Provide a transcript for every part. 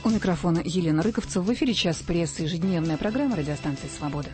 У микрофона Елена Рыковцева. В эфире «Час прессы», ежедневная программа радиостанции «Свобода».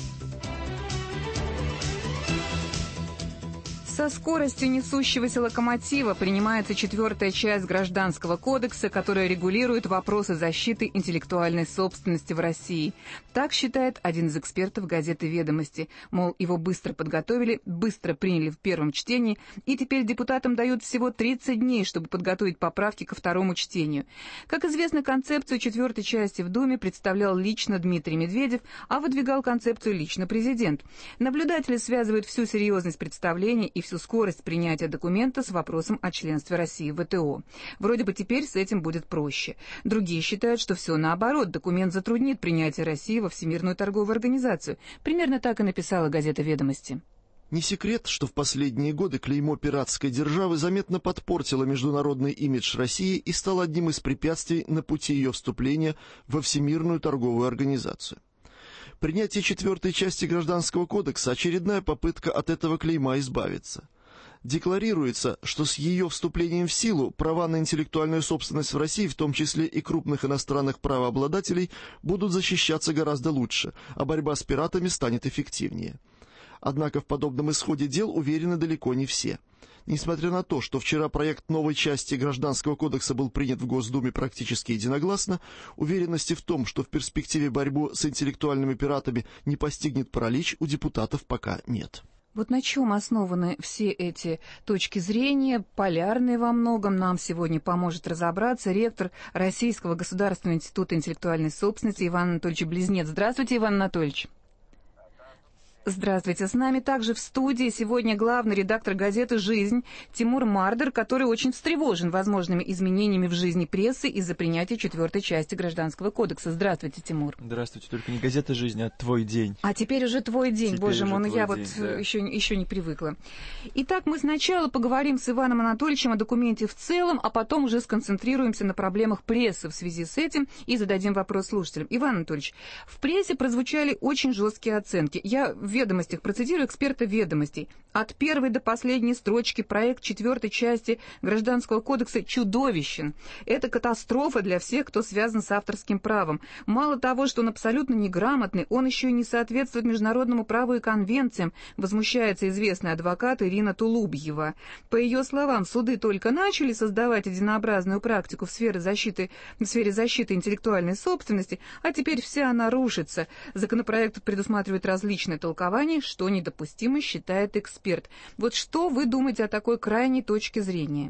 Со скоростью несущегося локомотива принимается 4-я часть Гражданского кодекса, которая регулирует вопросы защиты интеллектуальной собственности в России. Так считает один из экспертов газеты «Ведомости». Мол, его быстро подготовили, быстро приняли в первом чтении, и теперь депутатам дают всего 30 дней, чтобы подготовить поправки ко второму чтению. Как известно, концепцию 4-й части в Думе представлял лично Дмитрий Медведев, а выдвигал концепцию лично президент. Наблюдатели связывают всю серьезность представления и всю скорость принятия документа с вопросом о членстве России в ВТО. Вроде бы теперь с этим будет проще. Другие считают, что все наоборот, документ затруднит принятие России во Всемирную торговую организацию. Примерно так и написала газета «Ведомости». Не секрет, что в последние годы клеймо пиратской державы заметно подпортило международный имидж России и стало одним из препятствий на пути ее вступления во Всемирную торговую организацию. Принятие 4-й части Гражданского кодекса – очередная попытка от этого клейма избавиться. Декларируется, что с ее вступлением в силу права на интеллектуальную собственность в России, в том числе и крупных иностранных правообладателей, будут защищаться гораздо лучше, а борьба с пиратами станет эффективнее. Однако в подобном исходе дел уверены далеко не все. Несмотря на то, что вчера проект новой части Гражданского кодекса был принят в Госдуме практически единогласно, уверенности в том, что в перспективе борьбу с интеллектуальными пиратами не постигнет паралич, у депутатов пока нет. Вот на чем основаны все эти точки зрения, полярные во многом, нам сегодня поможет разобраться ректор Российского государственного института интеллектуальной собственности Иван Анатольевич Близнец. Здравствуйте, Иван Анатольевич. Здравствуйте. С нами также в студии сегодня главный редактор газеты «Жизнь» Тимур Мардер, который очень встревожен возможными изменениями в жизни прессы из-за принятия 4-й части Гражданского кодекса. Здравствуйте, Тимур. Здравствуйте. Только не газета «Жизнь», а «Твой день». А теперь уже «Твой день», теперь боже мой, я день, да. еще не привыкла. Итак, мы сначала поговорим с Иваном Анатольевичем о документе в целом, а потом уже сконцентрируемся на проблемах прессы в связи с этим и зададим вопрос слушателям. Иван Анатольевич, в прессе прозвучали очень жесткие оценки. Я в «Ведомостях» процитирую эксперта «Ведомостей». От первой до последней строчки проект 4-й части Гражданского кодекса чудовищен. Это катастрофа для всех, кто связан с авторским правом. Мало того, что он абсолютно неграмотный, он еще и не соответствует международному праву и конвенциям, возмущается известный адвокат Ирина Тулубьева. По ее словам, суды только начали создавать единообразную практику в сфере защиты интеллектуальной собственности, а теперь вся она рушится. Законопроект предусматривает различные толкования, что недопустимо, считает эксперт. Вот что вы думаете о такой крайней точке зрения?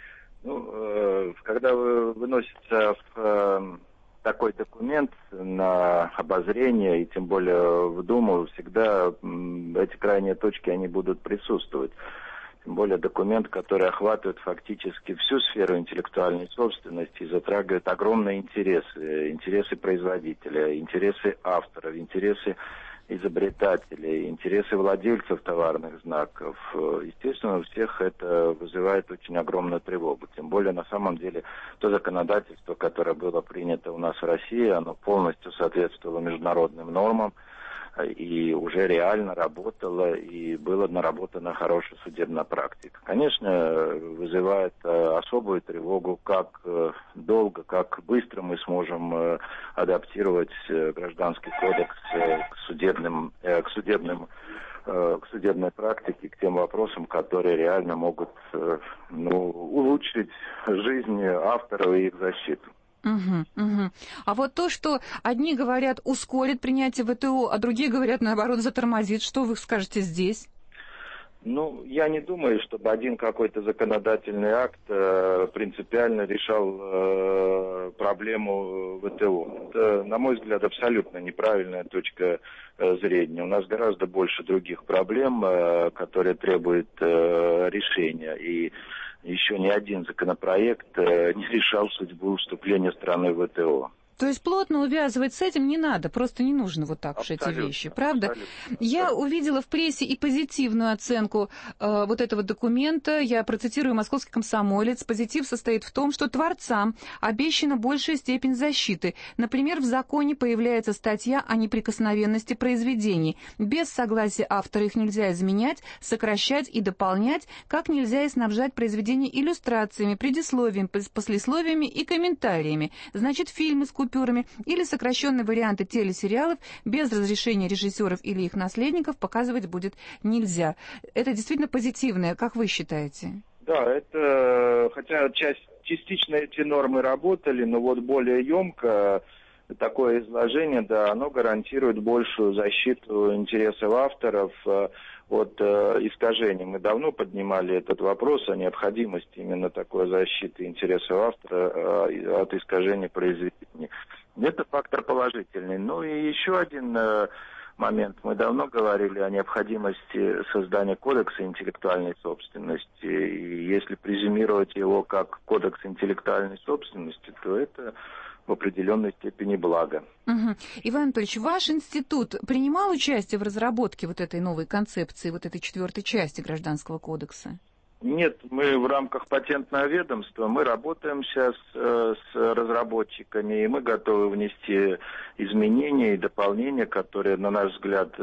Когда выносится такой документ на обозрение, и тем более в Думу, всегда эти крайние точки, они будут присутствовать. Тем более документ, который охватывает фактически всю сферу интеллектуальной собственности и затрагивает огромные интересы производителя, интересы авторов, интересы изобретателей, интересы владельцев товарных знаков. Естественно, у всех это вызывает очень огромную тревогу. Тем более, на самом деле, то законодательство, которое было принято у нас в России, оно полностью соответствовало международным нормам и уже реально работало, и была наработана хорошая судебная практика. Конечно, вызывает особую тревогу, как долго, как быстро мы сможем адаптировать Гражданский кодекс к судебной практике, к тем вопросам, которые реально могут улучшить жизнь авторов и их защиту. А вот то, что одни говорят ускорит принятие ВТО, а другие говорят, наоборот, затормозит, что вы скажете здесь? Я не думаю, чтобы один какой-то законодательный акт принципиально решал проблему ВТО. Это, на мой взгляд, абсолютно неправильная точка зрения. У нас гораздо больше других проблем, которые требуют решения. И еще ни один законопроект не решал судьбу вступления страны в ВТО. То есть плотно увязывать с этим не надо, просто не нужно вот так уж эти вещи, правда? Абсолютно. Я увидела в прессе и позитивную оценку вот этого документа. Я процитирую «Московский комсомолец». Позитив состоит в том, что творцам обещана большая степень защиты. Например, в законе появляется статья о неприкосновенности произведений. Без согласия автора их нельзя изменять, сокращать и дополнять, как нельзя и снабжать произведения иллюстрациями, предисловием, послесловиями и комментариями. Значит, фильмы с купюрами или сокращенные варианты телесериалов без разрешения режиссеров или их наследников показывать будет нельзя. Это действительно позитивное, как вы считаете? Да, это, хотя частично эти нормы работали, но вот более емко такое изложение, да, оно гарантирует большую защиту интересов авторов от искажений. Мы давно поднимали этот вопрос о необходимости именно такой защиты интересов автора от искажений произведений. Это фактор положительный. Ну и еще один момент. Мы давно говорили о необходимости создания кодекса интеллектуальной собственности. И если презюмировать его как кодекс интеллектуальной собственности, то это в определенной степени благо. Угу. Иван Анатольевич, ваш институт принимал участие в разработке вот этой новой концепции, вот этой 4-й части Гражданского кодекса? Нет, мы в рамках патентного ведомства, мы работаем сейчас с разработчиками, и мы готовы внести изменения и дополнения, которые, на наш взгляд,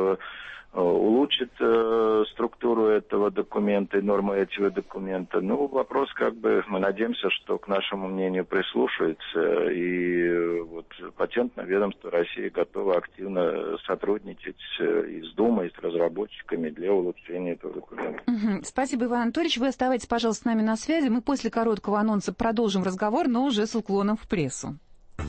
улучшит структуру этого документа и нормы этого документа. Ну, вопрос, мы надеемся, что к нашему мнению прислушаются, и вот патентное ведомство России готово активно сотрудничать и с Думой, и с разработчиками для улучшения этого документа. Спасибо, Иван Анатольевич. Вы оставайтесь, пожалуйста, с нами на связи. Мы после короткого анонса продолжим разговор, но уже с уклоном в прессу.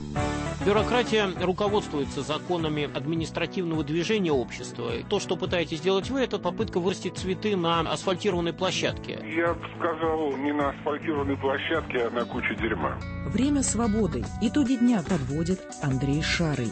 Бюрократия руководствуется законами административного движения общества. То, что пытаетесь сделать вы, это попытка вырастить цветы на асфальтированной площадке. Я бы сказал, не на асфальтированной площадке, а на куче дерьма. Время свободы. Итоги дня подводит Андрей Шарый.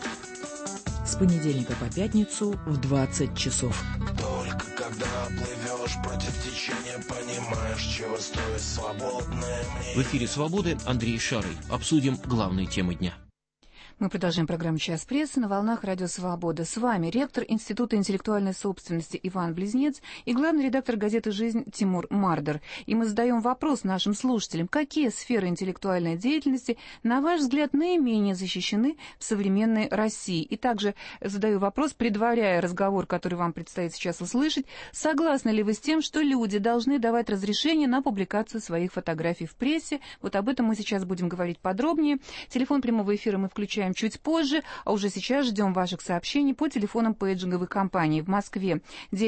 С понедельника по пятницу в 20 часов. Только когда плывешь против течения, понимаешь, чего стоит свободное В эфире «Свободы» Андрей Шарый. Обсудим главные темы дня. Мы продолжаем программу «Час прессы» на волнах Радио Свобода. С вами ректор Института интеллектуальной собственности Иван Близнец и главный редактор газеты «Жизнь» Тимур Мардер. И мы задаем вопрос нашим слушателям: какие сферы интеллектуальной деятельности, на ваш взгляд, наименее защищены в современной России? И также задаю вопрос, предваряя разговор, который вам предстоит сейчас услышать: согласны ли вы с тем, что люди должны давать разрешение на публикацию своих фотографий в прессе? Вот об этом мы сейчас будем говорить подробнее. Телефон прямого эфира мы включаем чуть позже, а уже сейчас ждем ваших сообщений по телефонам пейджинговой компании. В Москве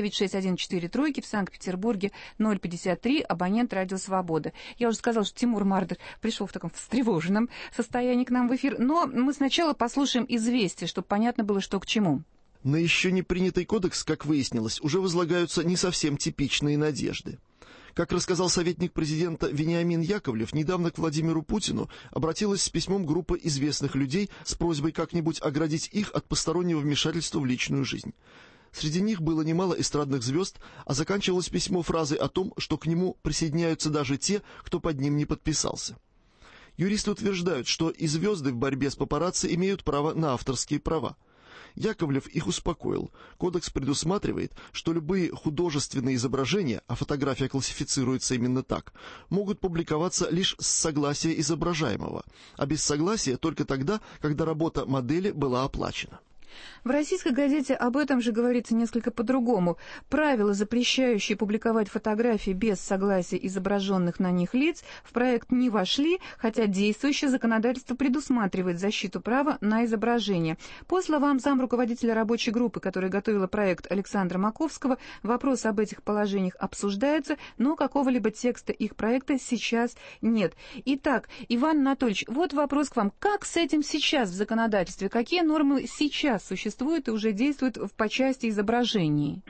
96143, в Санкт-Петербурге 053, абонент Радио Свобода. Я уже сказала, что Тимур Мардер пришел в таком встревоженном состоянии к нам в эфир, но мы сначала послушаем известие, чтобы понятно было, что к чему. На еще не принятый кодекс, как выяснилось, уже возлагаются не совсем типичные надежды. Как рассказал советник президента Вениамин Яковлев, недавно к Владимиру Путину обратилась с письмом группа известных людей с просьбой как-нибудь оградить их от постороннего вмешательства в личную жизнь. Среди них было немало эстрадных звезд, а заканчивалось письмо фразой о том, что к нему присоединяются даже те, кто под ним не подписался. Юристы утверждают, что и звезды в борьбе с папарацци имеют право на авторские права. Яковлев их успокоил. Кодекс предусматривает, что любые художественные изображения, а фотография классифицируется именно так, могут публиковаться лишь с согласия изображаемого, а без согласия только тогда, когда работа модели была оплачена. В российской газете об этом же говорится несколько по-другому. Правила, запрещающие публиковать фотографии без согласия изображенных на них лиц, в проект не вошли, хотя действующее законодательство предусматривает защиту права на изображение. По словам замруководителя рабочей группы, которая готовила проект Александра Маковского, вопрос об этих положениях обсуждается, но какого-либо текста их проекта сейчас нет. Итак, Иван Анатольевич, вот вопрос к вам. Как с этим сейчас в законодательстве? Какие нормы сейчас существуют и уже действуют по части изображений?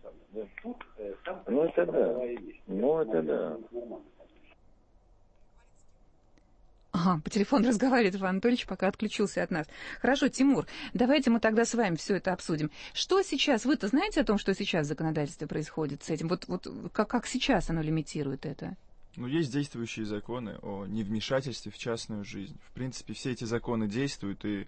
Ну, это да. Ага, по телефону разговаривает Иван Анатольевич, пока отключился от нас. Хорошо, Тимур, давайте мы тогда с вами все это обсудим. Что сейчас, вы-то знаете о том, что сейчас в законодательстве происходит с этим? Вот как сейчас оно лимитирует это? Ну, есть действующие законы о невмешательстве в частную жизнь. В принципе, все эти законы действуют, и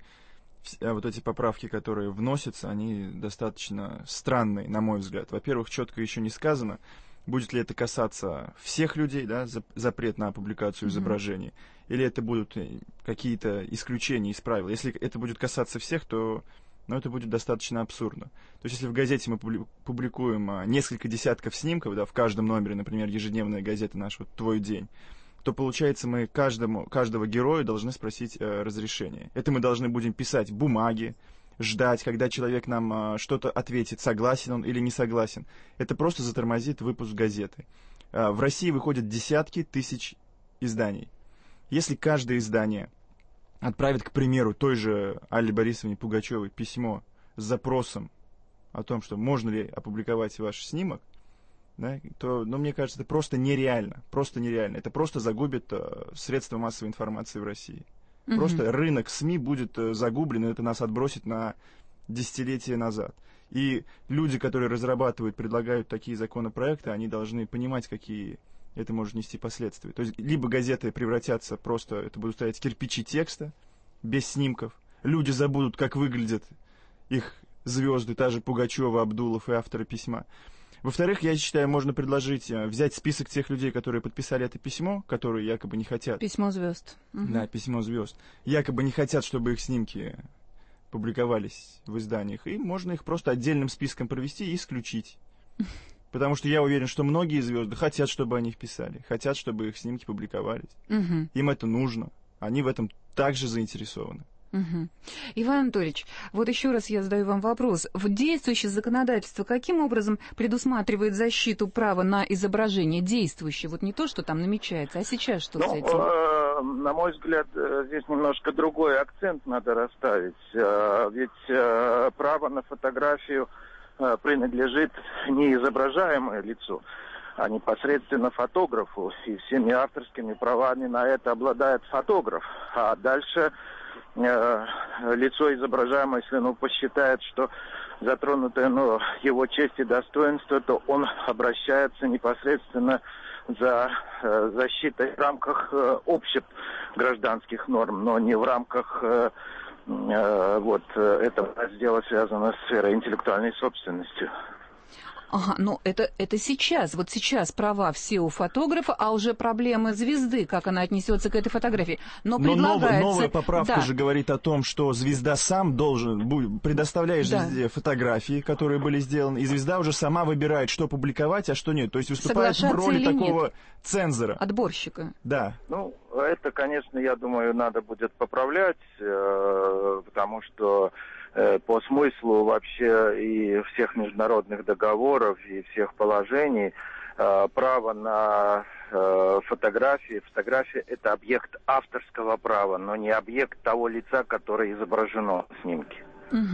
вот эти поправки, которые вносятся, они достаточно странные, на мой взгляд. Во-первых, четко еще не сказано, будет ли это касаться всех людей, да, запрет на публикацию изображений, или это будут какие-то исключения из правил. Если это будет касаться всех, то это будет достаточно абсурдно. То есть, если в газете мы публикуем несколько десятков снимков, да, в каждом номере, например, ежедневная газета наша «Твой день», то, получается, мы каждого героя должны спросить разрешение. Это мы должны будем писать в бумаге, ждать, когда человек нам что-то ответит, согласен он или не согласен. Это просто затормозит выпуск газеты. В России выходят десятки тысяч изданий. Если каждое издание отправит, к примеру, той же Алле Борисовне Пугачевой письмо с запросом о том, что можно ли опубликовать ваш снимок, да, то, мне кажется, это просто нереально. Просто нереально. Это просто загубит средства массовой информации в России. Просто рынок СМИ будет загублен, и это нас отбросит на десятилетия назад. И люди, которые разрабатывают, предлагают такие законопроекты, они должны понимать, какие это может нести последствия. То есть, либо газеты превратятся просто, это будут стоять кирпичи текста, без снимков. Люди забудут, как выглядят их звезды, та же Пугачева, Абдулов и авторы письма. Во-вторых, я считаю, можно предложить взять список тех людей, которые подписали это письмо, которые якобы не хотят... Письмо звезд. Да, письмо звезд. Якобы не хотят, чтобы их снимки публиковались в изданиях. И можно их просто отдельным списком провести и исключить. Потому что я уверен, что многие звезды хотят, чтобы они их писали, хотят, чтобы их снимки публиковались. Им это нужно. Они в этом также заинтересованы. Иван Анатольевич, вот еще раз я задаю вам вопрос. В действующее законодательство каким образом предусматривает защиту права на изображение действующее? Вот не то, что там намечается, а сейчас что с этим? На мой взгляд, здесь немножко другой акцент надо расставить. Ведь право на фотографию принадлежит не изображаемое лицу, а непосредственно фотографу. И всеми авторскими правами на это обладает фотограф. А дальше лицо изображаемое, если посчитает, что затронуто его честь и достоинство, то он обращается непосредственно за защитой в рамках общих гражданских норм, но не в рамках этого раздела, связанного с сферой интеллектуальной собственности. Ага, но это сейчас. Вот сейчас права все у фотографа, а уже проблемы звезды, как она отнесется к этой фотографии. Но новая поправка же говорит о том, что звезда сам должен, предоставляешь звезде фотографии, которые были сделаны, и звезда уже сама выбирает, что публиковать, а что нет. То есть выступает в роли такого цензора. Отборщика. Да. Это, конечно, я думаю, надо будет поправлять, потому что по смыслу вообще и всех международных договоров, и всех положений право на фотографии. Фотография – это объект авторского права, но не объект того лица, которое изображено в снимке.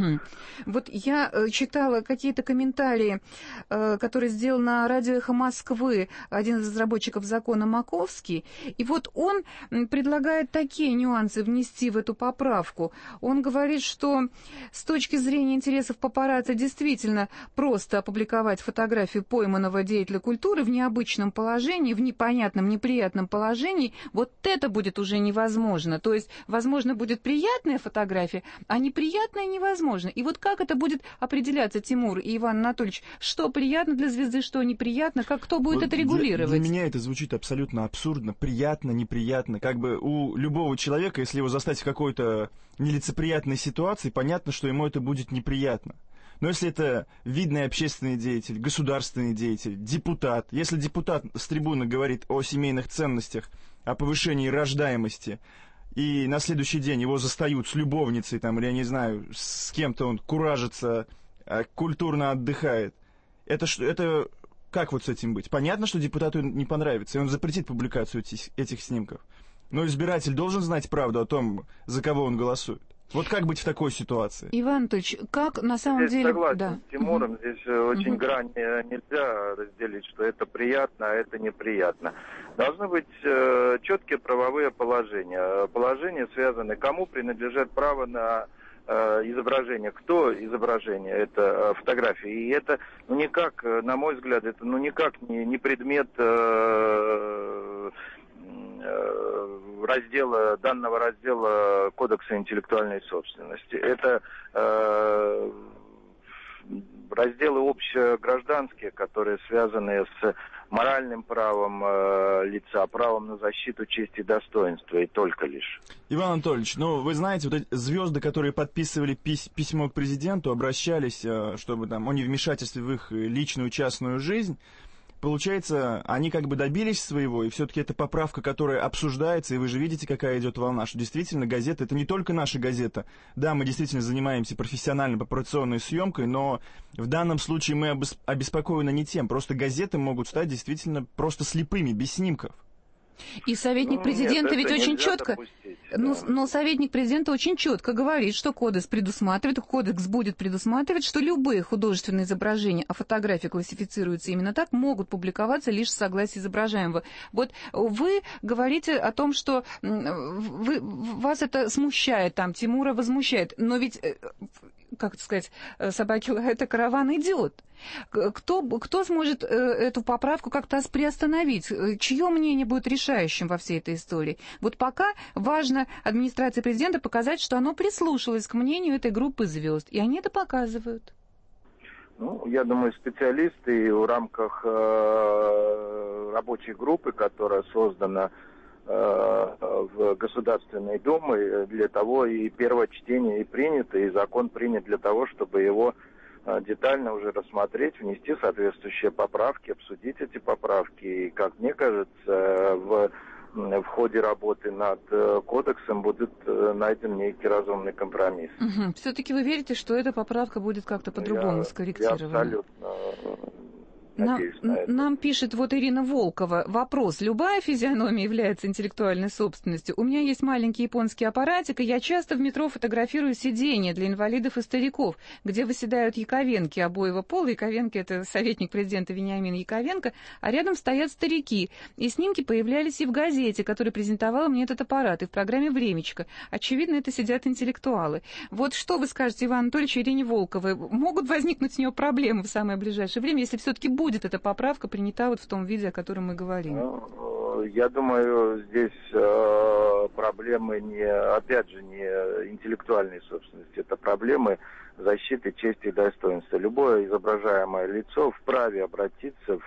Вот я читала какие-то комментарии, которые сделал на радио «Эхо Москвы» один из разработчиков закона Маковский, и вот он предлагает такие нюансы внести в эту поправку. Он говорит, что с точки зрения интересов папарацци действительно просто опубликовать фотографию пойманного деятеля культуры в необычном положении, в непонятном, неприятном положении, вот это будет уже невозможно. То есть, возможно, будет приятная фотография, а неприятная невозможно. И вот как это будет определяться, Тимур и Иван Анатольевич, что приятно для звезды, что неприятно, кто будет это регулировать? Для меня это звучит абсолютно абсурдно, приятно, неприятно. Как бы у любого человека, если его застать в какой-то нелицеприятной ситуации, понятно, что ему это будет неприятно. Но если это видный общественный деятель, государственный деятель, депутат, если депутат с трибуны говорит о семейных ценностях, о повышении рождаемости, и на следующий день его застают с любовницей, или, я не знаю, с кем-то он куражится, культурно отдыхает. Это как вот с этим быть? Понятно, что депутату не понравится, и он запретит публикацию этих снимков. Но избиратель должен знать правду о том, за кого он голосует. Вот как быть в такой ситуации? Иван Анатольевич, как на самом деле... Согласен с Тимуром, здесь очень грань нельзя разделить, что это приятно, а это неприятно. Должны быть четкие правовые положения. Положения связаны, кому принадлежит право на изображение. Кто изображение? Это фотография. И это, ну, никак, на мой взгляд, это, ну, никак не предмет данного раздела Кодекса интеллектуальной собственности. Это разделы общегражданские, которые связаны с моральным правом лица, правом на защиту чести и достоинства, и только лишь. Иван Анатольевич, ну, вы знаете, вот эти звезды, которые подписывали письмо к президенту, обращались, чтобы там о невмешательстве в их личную частную жизнь, получается, они как бы добились своего, и все-таки это поправка, которая обсуждается, и вы же видите, какая идет волна, что действительно газета, это не только наша газета. Да, мы действительно занимаемся профессионально популяционной съемкой, но в данном случае мы обеспокоены не тем, просто газеты могут стать действительно просто слепыми, без снимков. И советник президента ведь очень четко, но советник президента очень четко говорит, что кодекс будет предусматривать, что любые художественные изображения, а фотографии классифицируются именно так, могут публиковаться лишь с согласия изображаемого. Вот вы говорите о том, что вас это смущает, там, Тимура возмущает, но ведь, как сказать, собаки лают, а караван идет. Кто сможет эту поправку как-то приостановить? Чье мнение будет решающим во всей этой истории? Вот пока важно администрации президента показать, что оно прислушалось к мнению этой группы звезд, и они это показывают. Ну, я думаю, специалисты в рамках рабочей группы, которая создана в Государственной Думе, для того и первое чтение и принято, и закон принят для того, чтобы его детально уже рассмотреть, внести соответствующие поправки, обсудить эти поправки. И, как мне кажется, в ходе работы над кодексом будет найден некий разумный компромисс. Угу. Все-таки вы верите, что эта поправка будет как-то по-другому скорректирована? Я абсолютно надеюсь на это. Нам пишет вот Ирина Волкова. Вопрос. Любая физиономия является интеллектуальной собственностью. У меня есть маленький японский аппаратик, и я часто в метро фотографирую сиденья для инвалидов и стариков, где выседают яковенки обоего пола. Яковенки — это советник президента Вениамин Яковенко, а рядом стоят старики. И снимки появлялись и в газете, которая презентовала мне этот аппарат, и в программе «Времечко». Очевидно, это сидят интеллектуалы. Вот что вы скажете, Иван Анатольевич, Ирине Волковой? Могут возникнуть у нее проблемы в самое ближайшее время, если все-таки будет эта поправка принята вот в том виде, о котором мы говорим? Ну, я думаю, здесь проблемы не интеллектуальной собственности, это проблемы защиты чести и достоинства. Любое изображаемое лицо вправе обратиться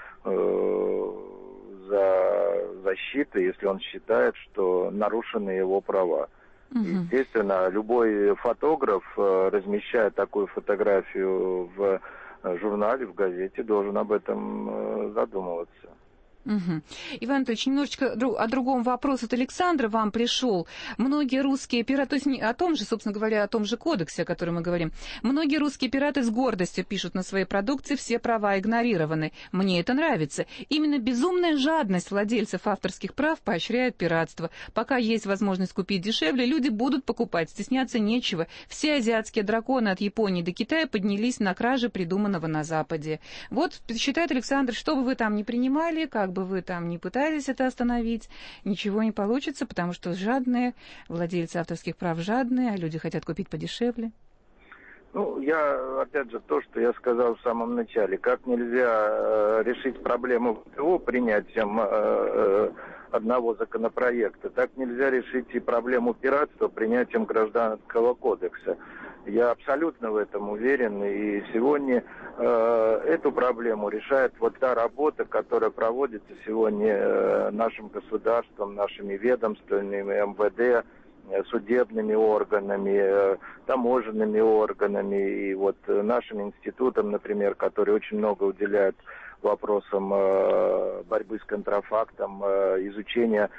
за защитой, если он считает, что нарушены его права. Естественно, любой фотограф, размещая такую фотографию в журнале, в газете, должен об этом задумываться. Угу. Иван Анатольевич, немножечко о другом вопросе. От Александра вам пришел. Многие русские пираты, то есть о том же, собственно говоря, о том же кодексе, о котором мы говорим. Многие русские пираты с гордостью пишут на своей продукции: все права игнорированы. Мне это нравится. Именно безумная жадность владельцев авторских прав поощряет пиратство. Пока есть возможность купить дешевле, люди будут покупать, стесняться нечего. Все азиатские драконы от Японии до Китая поднялись на краже придуманного на Западе. Вот считает Александр, что бы вы там ни принимали, как бы вы там ни пытались это остановить, ничего не получится, потому что жадные, владельцы авторских прав жадные, а люди хотят купить подешевле. Ну, опять же, то, что я сказал в самом начале, как нельзя решить проблему ВТО принятием одного законопроекта, так нельзя решить и проблему пиратства принятием Гражданского кодекса. Я абсолютно в этом уверен, и сегодня эту проблему решает вот та работа, которая проводится сегодня нашим государством, нашими ведомствами, МВД, судебными органами, таможенными органами и вот нашим институтом, например, который очень много уделяет вопросам борьбы с контрафактом, изучения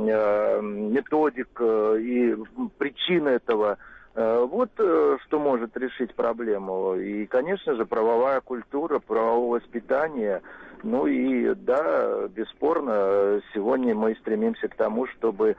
методик и причин этого. Вот что может решить проблему. И, конечно же, правовая культура, правовое воспитание. Ну и, да, бесспорно, сегодня мы стремимся к тому, чтобы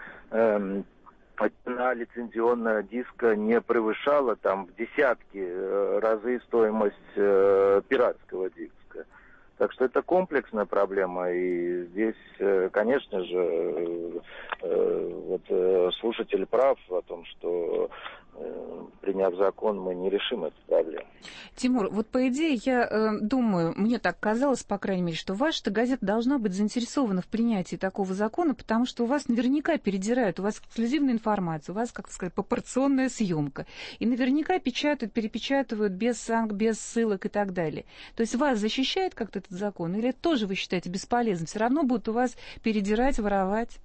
цена лицензионного диска не превышала там в десятки разы стоимость пиратского диска. Так что это комплексная проблема, и здесь, конечно же, вот слушатель прав о том, что приняв закон, мы не решим эту проблему. Тимур, вот по идее, я думаю, мне так казалось, по крайней мере, что ваша газета должна быть заинтересована в принятии такого закона, потому что у вас наверняка передирают, у вас эксклюзивная информация, у вас, как сказать, пропорционная съемка. И наверняка печатают, перепечатывают без ссылок и так далее. То есть вас защищает как-то этот закон? Или это тоже вы считаете бесполезным? Все равно будут у вас передирать, воровать?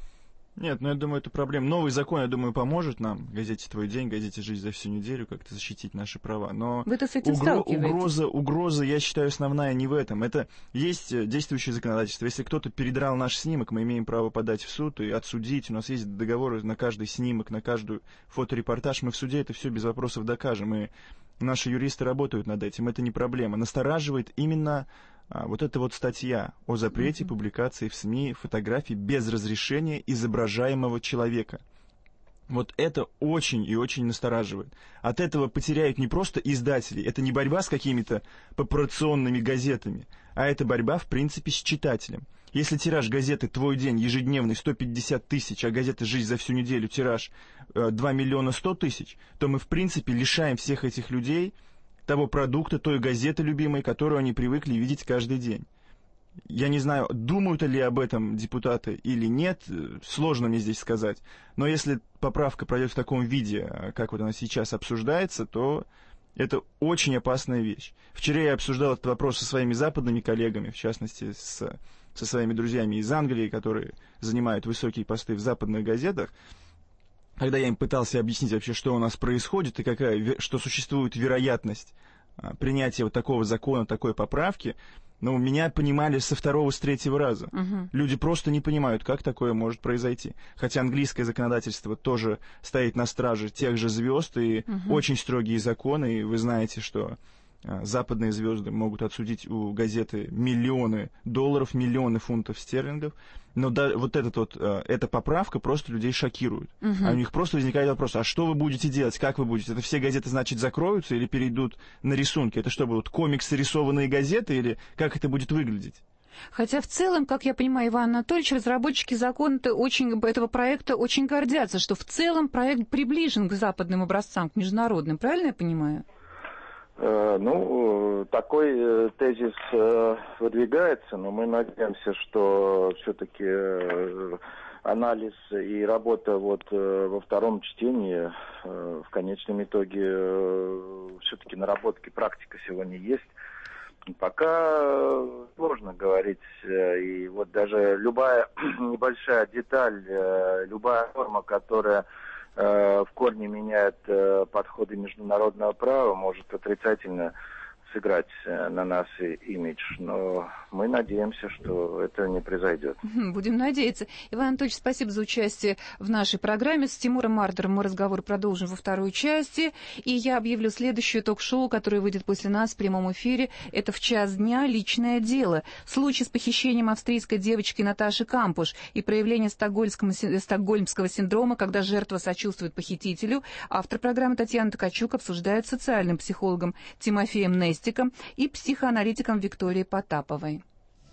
Нет, я думаю, это проблема. Новый закон, я думаю, поможет нам, газете «Твой день», газете «Жизнь за всю неделю», как-то защитить наши права. Но вы-то с этим сталкиваетесь? Угроза, я считаю, основная не в этом. Это есть действующее законодательство. Если кто-то передрал наш снимок, мы имеем право подать в суд и отсудить. У нас есть договоры на каждый снимок, на каждую фоторепортаж. Мы в суде это все без вопросов докажем. И наши юристы работают над этим. Это не проблема. Настораживает именно вот эта вот статья о запрете публикации в СМИ фотографий без разрешения изображаемого человека. Вот это очень и очень настораживает. От этого потеряют не просто издатели, это не борьба с какими-то популяционными газетами, а это борьба, в принципе, с читателем. Если тираж газеты «Твой день» ежедневный 150 тысяч, а газеты «Жизнь за всю неделю» тираж 2 миллиона 100 тысяч, то мы, в принципе, лишаем всех этих людей того продукта, той газеты любимой, которую они привыкли видеть каждый день. Я не знаю, думают ли об этом депутаты или нет, сложно мне здесь сказать. Но если поправка пройдет в таком виде, как вот она сейчас обсуждается, то это очень опасная вещь. Вчера я обсуждал этот вопрос со своими западными коллегами, в частности, со своими друзьями из Англии, которые занимают высокие посты в западных газетах. Когда я им пытался объяснить вообще, что у нас происходит и что существует вероятность принятия вот такого закона, такой поправки, но меня понимали со второго, с третьего раза. Люди просто не понимают, как такое может произойти. Хотя английское законодательство тоже стоит на страже тех же звезд, и очень строгие законы, и вы знаете, что западные звезды могут отсудить у газеты миллионы долларов, миллионы фунтов стерлингов. Но эта поправка просто людей шокирует. А у них просто возникает вопрос, а что вы будете делать, как вы будете? Это все газеты, значит, закроются или перейдут на рисунки? Это что, будут комиксы, рисованные газеты, или как это будет выглядеть? Хотя в целом, как я понимаю, Иван Анатольевич, разработчики закона этого проекта очень гордятся, что в целом проект приближен к западным образцам, к международным. Правильно я понимаю? Такой тезис выдвигается, но мы надеемся, что все-таки анализ и работа во втором чтении в конечном итоге все-таки наработки, практика сегодня есть. Пока сложно говорить, и вот даже любая небольшая деталь, любая норма, которая в корне меняет подходы международного права, может отрицательно сыграть на нас имидж, но мы надеемся, что это не произойдет. Будем надеяться. Иван Анатольевич, спасибо за участие в нашей программе. С Тимуром Мардером мы разговор продолжим во второй части, и я объявлю следующее ток-шоу, которое выйдет после нас в прямом эфире. Это «В час дня. Личное дело». Случай с похищением австрийской девочки Наташи Кампуш и проявление стокгольмского синдрома, когда жертва сочувствует похитителю. Автор программы Татьяна Ткачук обсуждает с социальным психологом Тимофеем Нестиком и психоаналитиком Викторией Потаповой.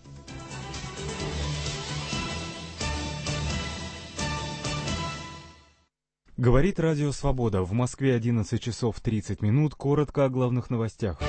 Говорит Радио Свобода. В Москве 11 часов 30 минут. Коротко о главных новостях.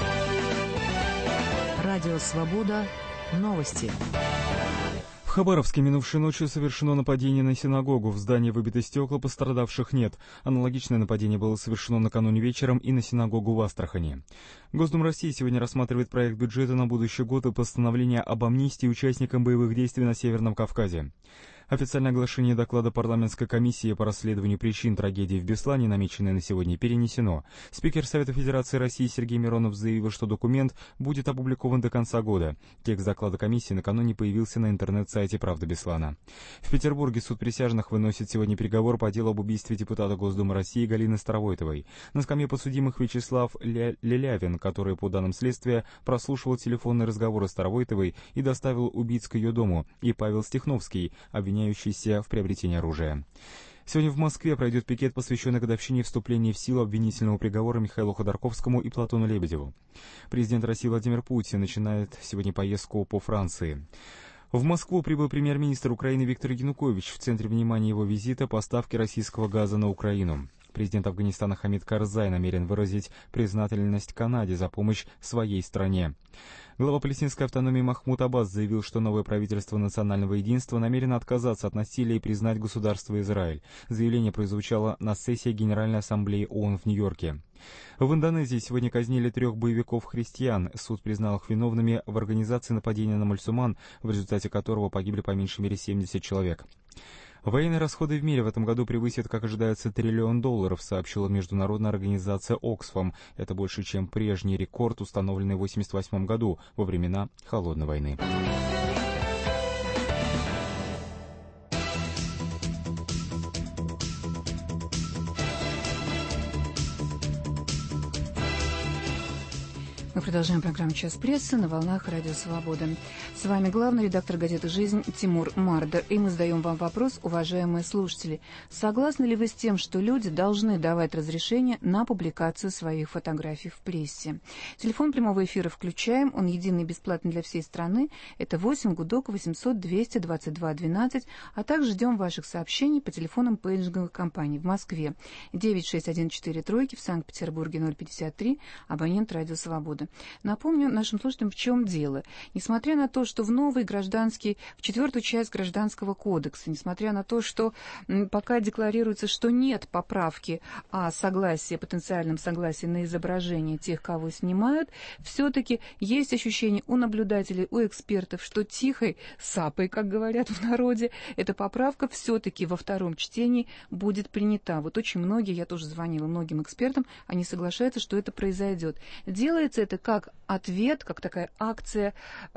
Радио Свобода. Новости. В Хабаровске минувшей ночью совершено нападение на синагогу. В здании выбиты стекла, пострадавших нет. Аналогичное нападение было совершено накануне вечером и на синагогу в Астрахани. Госдума России сегодня рассматривает проект бюджета на будущий год и постановление об амнистии участникам боевых действий на Северном Кавказе. Официальное оглашение доклада парламентской комиссии по расследованию причин трагедии в Беслане, намеченное на сегодня, перенесено. Спикер Совета Федерации России Сергей Миронов заявил, что документ будет опубликован до конца года. Текст доклада комиссии накануне появился на интернет-сайте «Правда Беслана». В Петербурге суд присяжных выносит сегодня приговор по делу об убийстве депутата Госдумы России Галины Старовойтовой. На скамье подсудимых Вячеслав Лелявин, который, по данным следствия, прослушивал телефонные разговоры Старовойтовой и доставил убийц к ее дому, и Павел Стехновский, обвиняющийся в приобретении оружия. Сегодня в Москве пройдет пикет, посвященный годовщине вступления в силу обвинительного приговора Михаилу Ходорковскому и Платону Лебедеву. Президент России Владимир Путин начинает сегодня поездку по Франции. В Москву прибыл премьер-министр Украины Виктор Янукович. В центре внимания его визита поставки российского газа на Украину. Президент Афганистана Хамид Карзай намерен выразить признательность Канаде за помощь своей стране. Глава палестинской автономии Махмуд Аббас заявил, что новое правительство национального единства намерено отказаться от насилия и признать государство Израиль. Заявление прозвучало на сессии Генеральной ассамблеи ООН в Нью-Йорке. В Индонезии сегодня казнили 3 боевиков-христиан. Суд признал их виновными в организации нападения на мусульман, в результате которого погибли по меньшей мере 70 человек. Военные расходы в мире в этом году превысят, как ожидается, $1 триллион, сообщила международная организация Оксфам. Это больше, чем прежний рекорд, установленный в 1988 году, во времена Холодной войны. Мы продолжаем программу «Час прессы» на волнах Радио Свобода. С вами главный редактор газеты «Жизнь» Тимур Мардер. И мы задаем вам вопрос, уважаемые слушатели. Согласны ли вы с тем, что люди должны давать разрешение на публикацию своих фотографий в прессе? Телефон прямого эфира включаем. Он единый и бесплатный для всей страны. Это 8 ГУДОК 800 222 12. А также ждем ваших сообщений по телефонам пейджинговых компаний в Москве 96143, в Санкт-Петербурге 053, абонент Радио Свобода. Напомню нашим слушателям, в чем дело. Несмотря на то, что в новый гражданский, в 4-ю часть Гражданского кодекса, несмотря на то, что пока декларируется, что нет поправки о согласии, потенциальном согласии на изображение тех, кого снимают, все-таки есть ощущение у наблюдателей, у экспертов, что тихой сапой, как говорят в народе, эта поправка все-таки во 2-м чтении будет принята. Вот очень многие, я тоже звонила многим экспертам, они соглашаются, что это произойдет. Делается это как ответ, как такая акция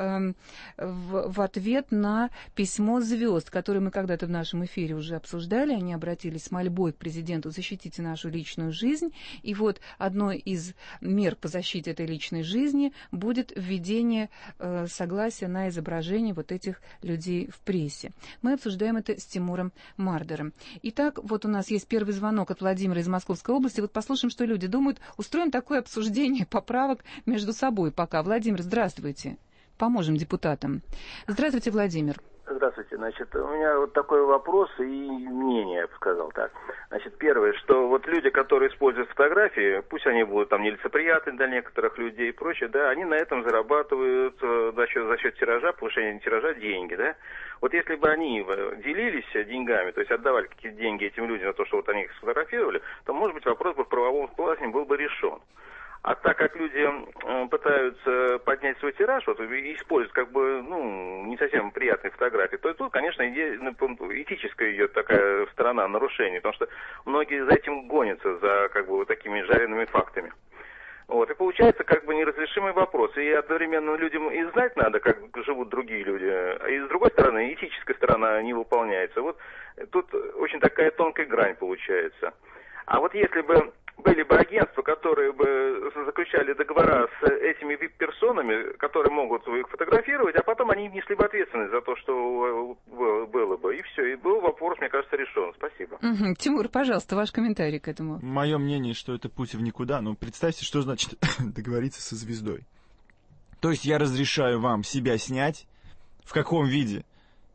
в ответ на письмо звезд, которое мы когда-то в нашем эфире уже обсуждали. Они обратились с мольбой к президенту: защитите нашу личную жизнь. И вот одной из мер по защите этой личной жизни будет введение согласия на изображение вот этих людей в прессе. Мы обсуждаем это с Тимуром Мардером. Итак, вот у нас есть первый звонок от Владимира из Московской области. Вот послушаем, что люди думают. Устроим такое обсуждение поправок между собой пока. Владимир, здравствуйте. Поможем депутатам. Здравствуйте, Владимир. Здравствуйте. Значит, у меня вот такой вопрос и мнение, я бы сказал так. Значит, первое, что вот люди, которые используют фотографии, пусть они будут там нелицеприятны для некоторых людей и прочее, да, они на этом зарабатывают за счет тиража, повышения тиража деньги, да. Вот если бы они делились деньгами, то есть отдавали какие-то деньги этим людям за то, что вот они их сфотографировали, то, может быть, вопрос бы в правовом плане был бы решен. А так как люди пытаются поднять свой тираж, вот, и используют как бы, не совсем приятные фотографии, то тут, конечно, этическая идет такая сторона нарушений, потому что многие за этим гонятся, за как бы вот такими жареными фактами. Вот, и получается как бы неразрешимый вопрос. И одновременно людям и знать надо, как живут другие люди, а и с другой стороны, этическая сторона не выполняется. Вот тут очень такая тонкая грань получается. А вот если бы были бы агентства, которые бы заключали договора с этими вип-персонами, которые могут их фотографировать, а потом они несли бы ответственность за то, что было бы. И все. И был вопрос, мне кажется, решен. Спасибо. Тимур, пожалуйста, ваш комментарий к этому. Мое мнение, что это путь в никуда. Ну, представьте, что значит договориться со звездой. То есть я разрешаю вам себя снять. В каком виде?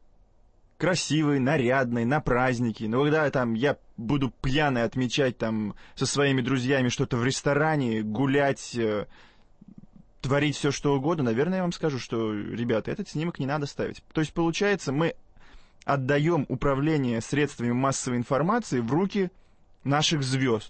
Красивый, нарядный, на праздники. Но когда там я буду пьяный отмечать там со своими друзьями что-то в ресторане, гулять, творить все что угодно, наверное, я вам скажу, что, ребята, этот снимок не надо ставить. То есть, получается, мы отдаем управление средствами массовой информации в руки наших звезд.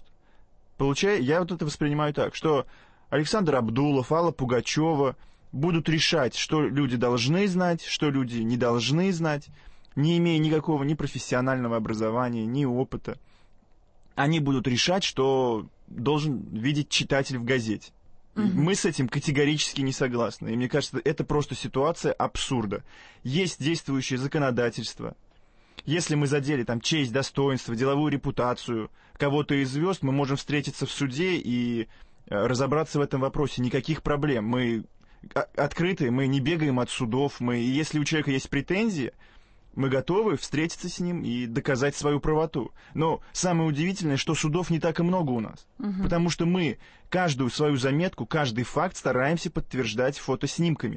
Я вот это воспринимаю так, что Александр Абдулов, Алла Пугачева будут решать, что люди должны знать, что люди не должны знать, не имея никакого ни профессионального образования, ни опыта. Они будут решать, что должен видеть читатель в газете. Мы с этим категорически не согласны. И мне кажется, это просто ситуация абсурда. Есть действующее законодательство. Если мы задели там честь, достоинство, деловую репутацию кого-то из звезд, мы можем встретиться в суде и разобраться в этом вопросе. Никаких проблем. Мы открыты, мы не бегаем от судов. И если у человека есть претензии, мы готовы встретиться с ним и доказать свою правоту. Но самое удивительное, что судов не так и много у нас. Потому что мы каждую свою заметку, каждый факт стараемся подтверждать фотоснимками.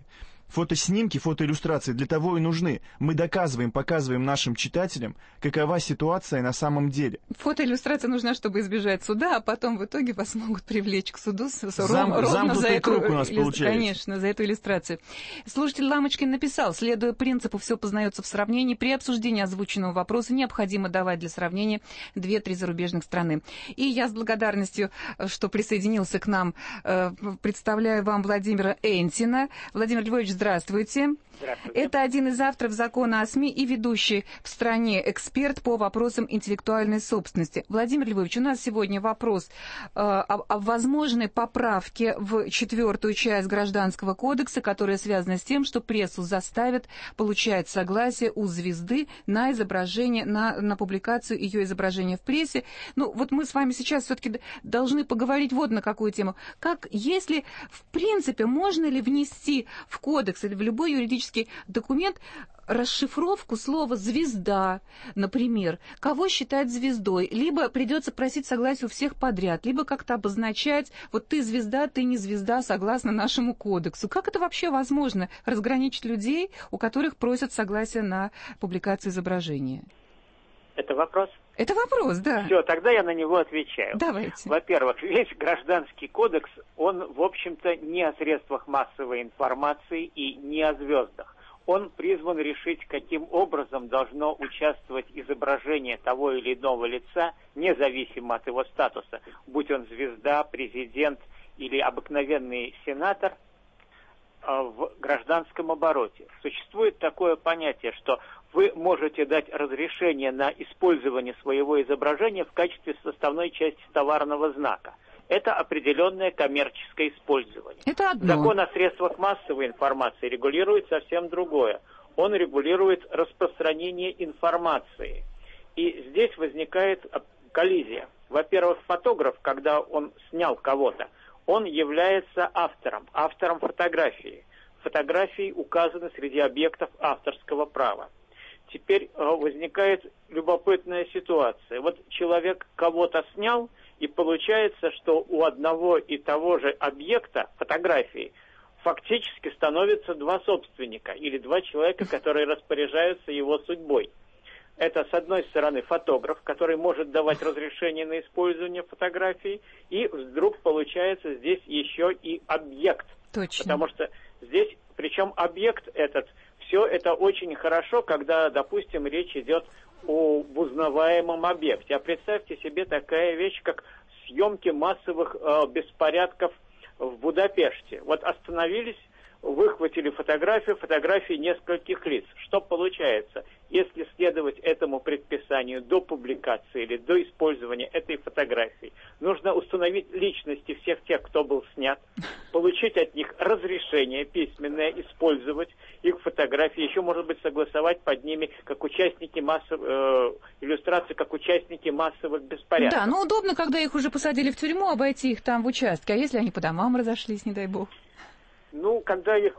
Фотоснимки, фотоиллюстрации для того и нужны. Мы доказываем, показываем нашим читателям, какова ситуация на самом деле. Фотоиллюстрация нужна, чтобы избежать суда, а потом в итоге вас могут привлечь к суду ровно за эту, круг у нас получается. Конечно, за эту иллюстрацию. Слушатель Ламочкин написал: следуя принципу «все познается в сравнении», при обсуждении озвученного вопроса необходимо давать для сравнения 2-3 зарубежных страны. И я с благодарностью, что присоединился к нам, представляю вам Владимира Энтина. Владимир Львович, здравствуйте. Здравствуйте. Это один из авторов закона о СМИ и ведущий в стране эксперт по вопросам интеллектуальной собственности. Владимир Львович, у нас сегодня вопрос о возможной поправке в 4-ю часть Гражданского кодекса, которая связана с тем, что прессу заставят получать согласие у звезды на изображение, на публикацию ее изображения в прессе. Ну, вот мы с вами сейчас все-таки должны поговорить вот на какую тему. Если, в принципе, можно ли внести в кодекс или в любой юридический документ расшифровку слова «звезда», например, кого считать звездой, либо придется просить согласия у всех подряд, либо как-то обозначать, вот ты звезда, ты не звезда, согласно нашему кодексу. Как это вообще возможно, разграничить людей, у которых просят согласия на публикацию изображения? Это вопрос? Это вопрос, да. Все, тогда я на него отвечаю. Давайте. Во-первых, весь Гражданский кодекс, он, в общем-то, не о средствах массовой информации и не о звездах. Он призван решить, каким образом должно участвовать изображение того или иного лица, независимо от его статуса, будь он звезда, президент или обыкновенный сенатор, в гражданском обороте. Существует такое понятие, что вы можете дать разрешение на использование своего изображения в качестве составной части товарного знака. Это определенное коммерческое использование. Это одно. Закон о средствах массовой информации регулирует совсем другое. Он регулирует распространение информации. И здесь возникает коллизия. Во-первых, фотограф, когда он снял кого-то, он является автором фотографии. Фотографии указаны среди объектов авторского права. Теперь возникает любопытная ситуация. Вот человек кого-то снял, и получается, что у одного и того же объекта фотографии фактически становится два собственника или два человека, которые распоряжаются его судьбой. Это, с одной стороны, фотограф, который может давать разрешение на использование фотографий, и вдруг получается здесь еще и объект. Точно. Потому что здесь, причем объект этот, все это очень хорошо, когда, допустим, речь идет об узнаваемом объекте. А представьте себе такая вещь, как съемки массовых беспорядков в Будапеште. Вот остановились, выхватили фотографии нескольких лиц. Что получается? Если следовать этому предписанию до публикации или до использования этой фотографии, нужно установить личности всех тех, кто был снят, получить от них разрешение письменное, использовать их фотографии, еще, может быть, согласовать под ними как участники иллюстрации, как участники массовых беспорядков. Да, но удобно, когда их уже посадили в тюрьму, обойти их там в участке. А если они по домам разошлись, не дай бог? Ну, когда их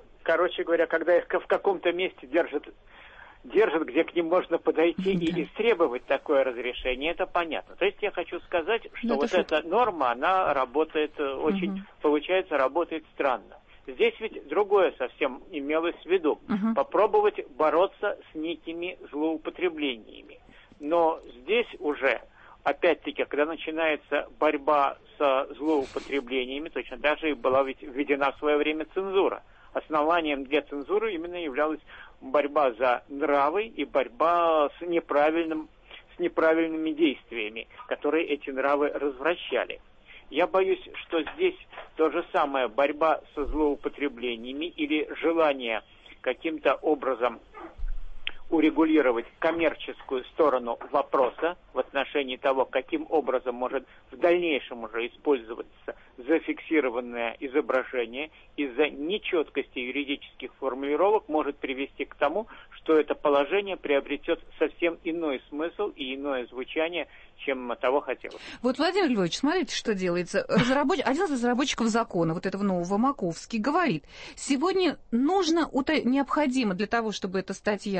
в каком-то месте держат, где к ним можно подойти и истребовать такое разрешение, это понятно. То есть я хочу сказать, что вот эта норма, она работает получается, работает странно. Здесь ведь другое совсем имелось в виду. Попробовать бороться с некими злоупотреблениями. Но здесь уже, опять-таки, когда начинается борьба с злоупотреблениями, точно так же и была ведь введена в свое время цензура. Основанием для цензуры именно являлась борьба за нравы и борьба с неправильными действиями, которые эти нравы развращали. Я боюсь, что здесь то же самое, борьба со злоупотреблениями или желание каким-то образом урегулировать коммерческую сторону вопроса в отношении того, каким образом может в дальнейшем уже использоваться зафиксированное изображение, из-за нечеткости юридических формулировок может привести к тому, что это положение приобретет совсем иной смысл и иное звучание, чем того хотелось. Вот, Владимир Львович, смотрите, что делается. Один из разработчиков закона, вот этого нового, Маковский, говорит, сегодня необходимо для того, чтобы эта статья вот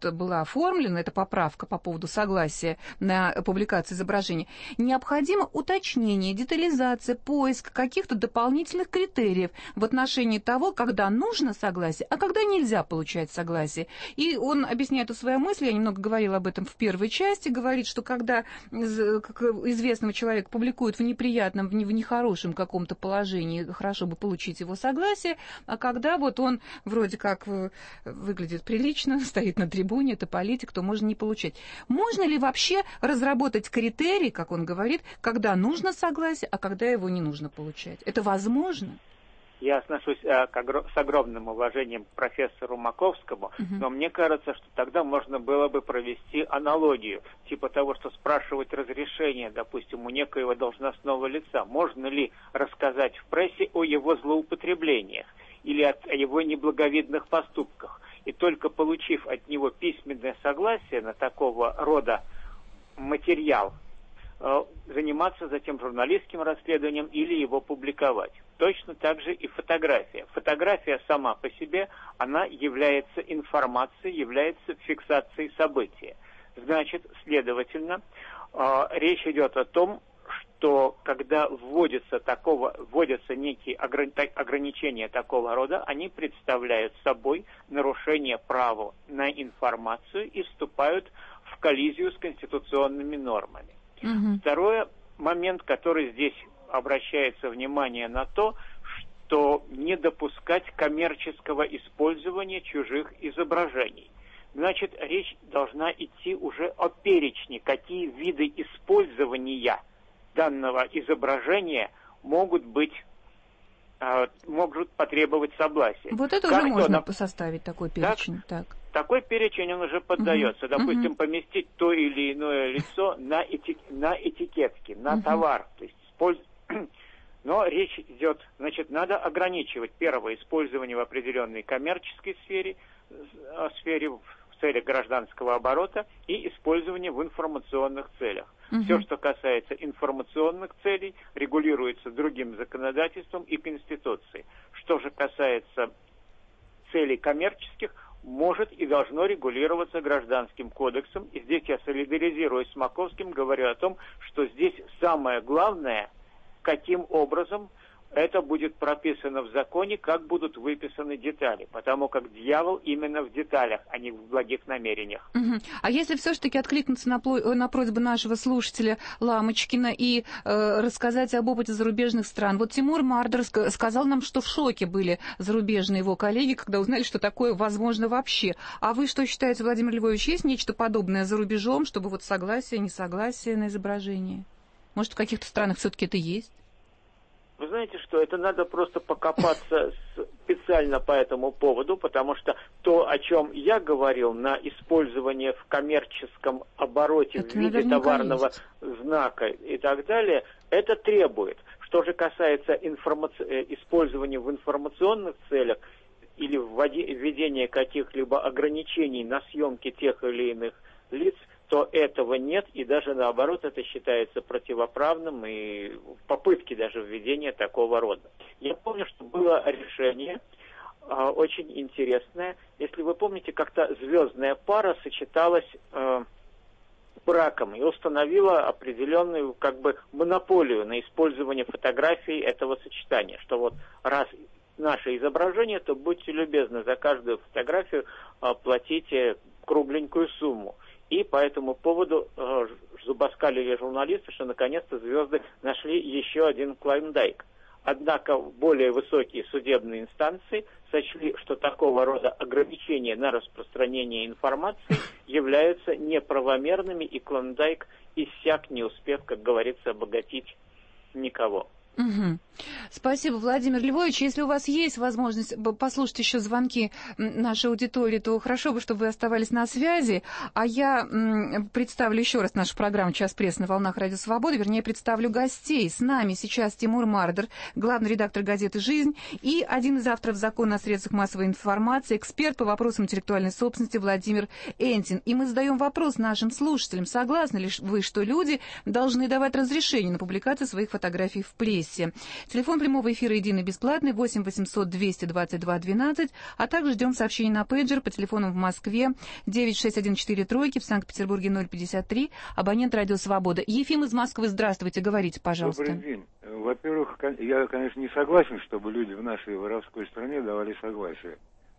была оформлена, эта поправка по поводу согласия на публикацию изображения, необходимо уточнение, детализация, поиск каких-то дополнительных критериев в отношении того, когда нужно согласие, а когда нельзя получать согласие. И он объясняет эту свою мысль, я немного говорила об этом в первой части, говорит, что когда известного человека публикуют в неприятном, в нехорошем каком-то положении, хорошо бы получить его согласие, а когда вот он вроде как выглядит прилично, стоит на трибуне, это политик, то можно не получать. Можно ли вообще разработать критерий, как он говорит, когда нужно согласие, а когда его не нужно получать? Это возможно? Я отношусь с огромным уважением к профессору Маковскому, но мне кажется, что тогда можно было бы провести аналогию, типа того, что спрашивать разрешение, допустим, у некоего должностного лица, можно ли рассказать в прессе о его злоупотреблениях или о его неблаговидных поступках. И только получив от него письменное согласие на такого рода материал, заниматься затем журналистским расследованием или его публиковать. Точно так же и фотография. Фотография сама по себе, она является информацией, является фиксацией события. Значит, следовательно, речь идет о том, что когда вводятся некие ограничения такого рода, они представляют собой нарушение права на информацию и вступают в коллизию с конституционными нормами. Второй момент, который здесь обращается внимание на то, что не допускать коммерческого использования чужих изображений. Значит, речь должна идти уже о перечне, какие виды использования данного изображения могут потребовать согласия. Вот это уже можно составить, такой перечень. Такой перечень, он уже поддается. Допустим, поместить то или иное лицо на этикетке, на товар. То есть но речь идет, значит, надо ограничивать первое использование в определенной коммерческой сфере в целях гражданского оборота и использование в информационных целях. Все, что касается информационных целей, регулируется другим законодательством и Конституцией. Что же касается целей коммерческих, может и должно регулироваться Гражданским кодексом. И здесь я солидаризируюсь с Маковским, говорю о том, что здесь самое главное, каким образом это будет прописано в законе, как будут выписаны детали, потому как дьявол именно в деталях, а не в благих намерениях. А если все-таки откликнуться на просьбу нашего слушателя Ламочкина и рассказать об опыте зарубежных стран. Вот Тимур Мардер сказал нам, что в шоке были зарубежные его коллеги, когда узнали, что такое возможно вообще. А вы что считаете, Владимир Львович, есть нечто подобное за рубежом, чтобы вот согласие, несогласие на изображение? Может, в каких-то странах все-таки это есть? Вы знаете что, это надо просто покопаться специально по этому поводу, потому что то, о чем я говорил, на использование в коммерческом обороте это в виде товарного знака и так далее, это требует. Что же касается использования в информационных целях или введения каких-либо ограничений на съемки тех или иных лиц, то этого нет, и даже наоборот это считается противоправным, и попытки даже введения такого рода. Я помню, что было решение очень интересное. Если вы помните, как-то звездная пара сочеталась браком и установила определенную монополию на использование фотографий этого сочетания, что вот раз наше изображение, то будьте любезны, за каждую фотографию платите кругленькую сумму. И по этому поводу зубоскалили журналисты, что наконец-то звезды нашли еще один клондайк. Однако более высокие судебные инстанции сочли, что такого рода ограничения на распространение информации являются неправомерными, и клондайк иссяк, не успев, как говорится, обогатить никого. Спасибо, Владимир Львович. Если у вас есть возможность послушать еще звонки нашей аудитории, то хорошо бы, чтобы вы оставались на связи. А я представлю еще раз нашу программу «Час прессы» на волнах Радио Свобода. Вернее, представлю гостей. С нами сейчас Тимур Мардер, главный редактор газеты «Жизнь», и один из авторов закона о средствах массовой информации, эксперт по вопросам интеллектуальной собственности Владимир Энтин. И мы задаем вопрос нашим слушателям. Согласны ли вы, что люди должны давать разрешение на публикацию своих фотографий в прессе? агрессия. Телефон прямого эфира единый бесплатный 8 800 222 12, а также ждем сообщений на пейджер по телефону в Москве 96143, в Санкт-Петербурге 053, абонент радио «Свобода». Ефим из Москвы, здравствуйте, говорите, пожалуйста. Добрый день. Во-первых, я, конечно, не согласен, чтобы люди в нашей воровской стране давали согласие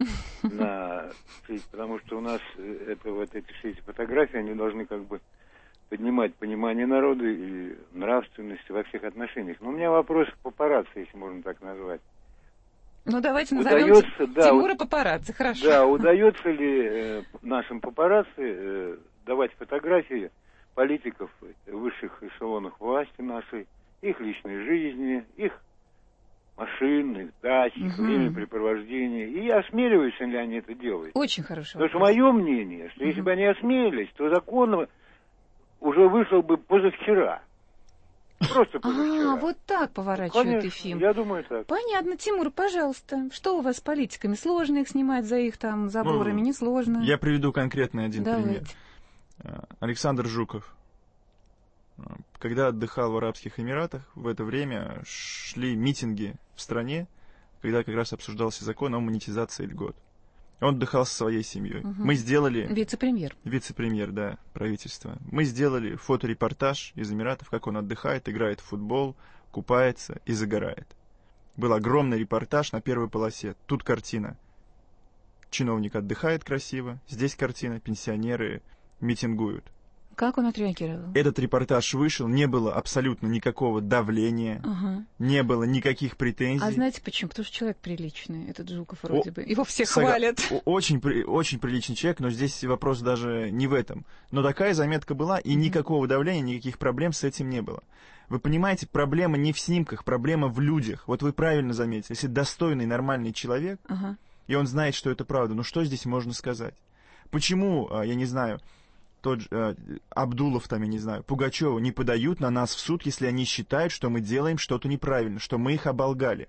потому что у нас все эти фотографии, они должны как бы поднимать понимание народа и нравственность во всех отношениях. Но у меня вопрос к папарацци, если можно так назвать. Ну, давайте назовем Тимура папарацци, хорошо. Да, удается ли нашим папарацци давать фотографии политиков в высших эшелонах власти нашей, их личной жизни, их машины, дачи, времяпрепровождения. И осмеливаются ли они это делать? Очень хорошо. Потому что мое мнение, что если бы они осмелились, то закон уже вышел бы позавчера. Просто позавчера. Вот так поворачивает Ефим. Я думаю так. Понятно. Тимур, пожалуйста, что у вас с политиками? Сложно их снимать за их там заборами? Несложно? Я приведу конкретный один пример. Александр Жуков. Когда отдыхал в Арабских Эмиратах, в это время шли митинги в стране, когда как раз обсуждался закон о монетизации льгот. Он отдыхал со своей семьей. Мы сделали... Вице-премьер. Вице-премьер, да, правительства. Мы сделали фоторепортаж из Эмиратов, как он отдыхает, играет в футбол, купается и загорает. Был огромный репортаж на первой полосе. Тут картина. Чиновник отдыхает красиво, здесь картина, пенсионеры митингуют. Как он отреагировал? Этот репортаж вышел, не было абсолютно никакого давления, не было никаких претензий. А знаете почему? Потому что человек приличный, этот Жуков вроде бы. Его все хвалят. Очень приличный человек, но здесь вопрос даже не в этом. Но такая заметка была, и никакого давления, никаких проблем с этим не было. Вы понимаете, проблема не в снимках, проблема в людях. Вот вы правильно заметили, если достойный, нормальный человек, и он знает, что это правда, ну что здесь можно сказать? Почему, я не знаю... тот Абдулов, там, я не знаю, Пугачева не подают на нас в суд, если они считают, что мы делаем что-то неправильно, что мы их оболгали.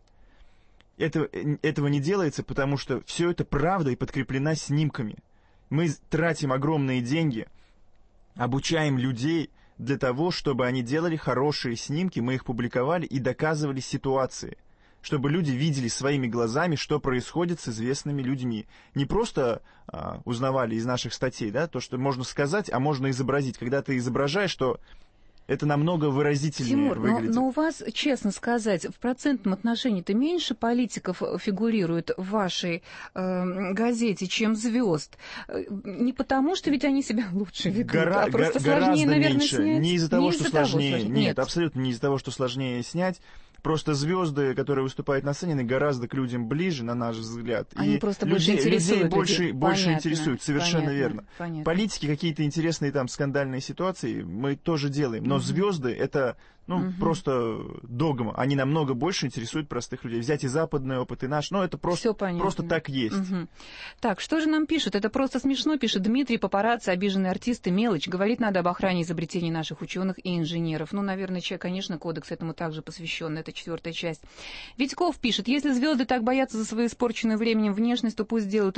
Этого не делается, потому что все это правда и подкреплена снимками. Мы тратим огромные деньги, обучаем людей для того, чтобы они делали хорошие снимки, мы их публиковали и доказывали ситуации, чтобы люди видели своими глазами, что происходит с известными людьми. Не просто узнавали из наших статей, да, то, что можно сказать, а можно изобразить. Когда ты изображаешь, то это намного выразительнее выглядит. Но у вас, честно сказать, в процентном отношении-то меньше политиков фигурирует в вашей газете, чем звезд. Не потому, что ведь они себя лучше ведут, а просто сложнее, наверное, меньше. Снять. Не из-за того, что сложнее. Нет, абсолютно не из-за того, что сложнее снять. Просто звезды, которые выступают на сцене, гораздо к людям ближе, на наш взгляд. Они просто больше интересуют. Людей больше интересуют, совершенно верно. Понятно. Политики, какие-то интересные там скандальные ситуации мы тоже делаем. Но звезды это просто догма. Они намного больше интересуют простых людей. Взять и западный опыт, и наш. Но это просто так есть. Так, что же нам пишут? Это просто смешно, пишет Дмитрий, папарацци, обиженные артисты, мелочь. Говорить надо об охране изобретений наших ученых и инженеров. Ну, наверное, конечно, кодекс этому также посвящен. Это 4-я часть. Витьков пишет, если звезды так боятся за свою испорченную временем внешность, то пусть сделают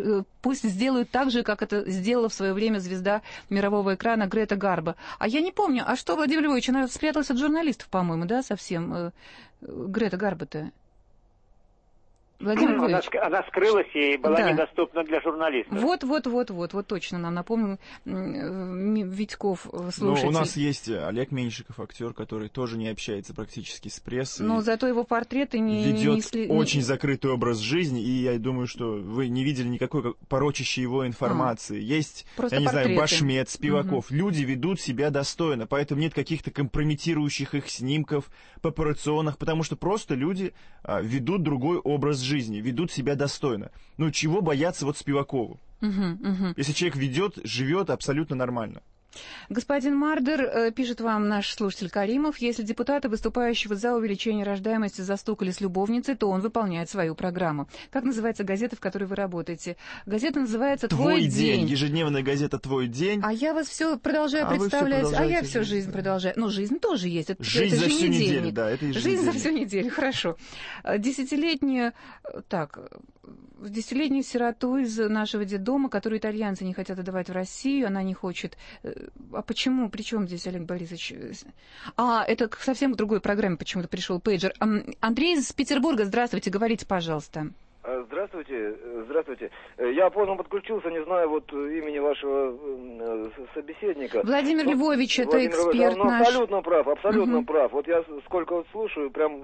так же, как это сделала в свое время звезда мирового экрана Грета Гарбо. А я не помню, а что, Владимир Львович, она спряталась от журналистов, по-моему, да, совсем, Грета Гарбо-то? Владимир Львович. Она скрылась и была недоступна для журналистов. Вот точно нам напомнил Витьков, слушатель. Но у нас есть Олег Меньшиков, актер, который тоже не общается практически с прессой. Но зато его портреты ведет очень закрытый образ жизни, и я думаю, что вы не видели никакой порочащей его информации. Есть, я не знаю, Башмет, Спиваков. Люди ведут себя достойно, поэтому нет каких-то компрометирующих их снимков, папарацционных, потому что просто люди ведут другой образ жизни, ведут себя достойно. Ну, чего бояться вот Спивакову? Если человек живет абсолютно нормально. Господин Мардер, пишет вам наш слушатель Каримов, если депутаты, выступающего за увеличение рождаемости, застукали с любовницей, то он выполняет свою программу. Как называется газета, в которой вы работаете? Газета называется «Твой день». Ежедневная газета «Твой день». А я вас все продолжаю представлять, я всю жизнь продолжаю. Ну, жизнь тоже есть. Жизнь за всю неделю, да. Это жизнь за всю неделю, хорошо. Десятилетнюю сироту из нашего детдома, которую итальянцы не хотят отдавать в Россию, она не хочет А почему? При чем здесь Олег Борисович? Это совсем к другой программе почему-то пришел пейджер. Андрей из Петербурга, здравствуйте, говорите, пожалуйста. Здравствуйте. Я поздно подключился, не знаю имени вашего собеседника. Владимир Львович, это эксперт наш. Абсолютно прав. Вот я сколько слушаю, прям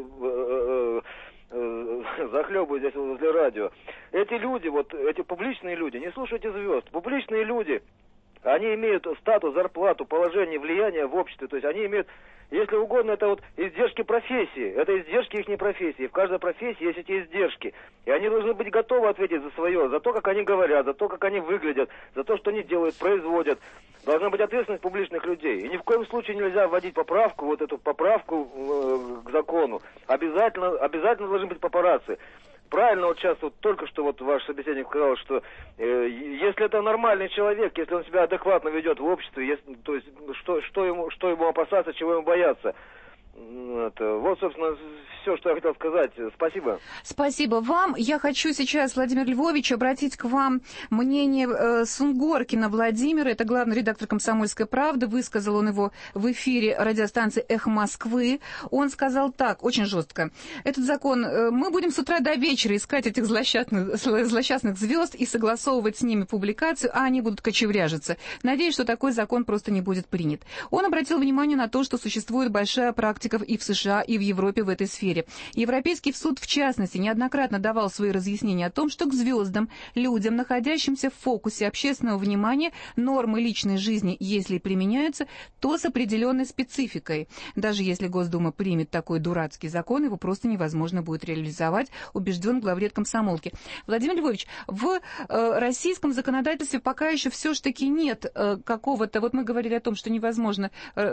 захлебываюсь здесь возле радио. Эти люди, эти публичные люди, не слушайте звезд. Публичные люди, они имеют статус, зарплату, положение, влияние в обществе. То есть они имеют, если угодно, это издержки профессии. Это издержки их профессии. В каждой профессии есть эти издержки. И они должны быть готовы ответить за свое, за то, как они говорят, за то, как они выглядят, за то, что они делают, производят. Должна быть ответственность публичных людей. И ни в коем случае нельзя вводить поправку, эту поправку к закону. Обязательно должны быть папарацци. Правильно, сейчас только что ваш собеседник сказал, что если это нормальный человек, если он себя адекватно ведет в обществе, то есть что ему опасаться, чего ему бояться. Собственно, все, что я хотел сказать. Спасибо. Спасибо вам. Я хочу сейчас, Владимир Львович, обратить к вам мнение Сунгоркина Владимира. Это главный редактор «Комсомольской правды». Высказал он его в эфире радиостанции «Эхо Москвы». Он сказал так, очень жестко. Этот закон, мы будем с утра до вечера искать этих злосчастных звезд и согласовывать с ними публикацию, а они будут кочевряжиться. Надеюсь, что такой закон просто не будет принят. Он обратил внимание на то, что существует большая практика и в США, и в Европе в этой сфере. Европейский суд, в частности, неоднократно давал свои разъяснения о том, что к звездам, людям, находящимся в фокусе общественного внимания, нормы личной жизни, если применяются, то с определенной спецификой. Даже если Госдума примет такой дурацкий закон, его просто невозможно будет реализовать, убежден главред комсомолки. Владимир Львович, в российском законодательстве пока еще все-таки нет какого-то... мы говорили о том, что невозможно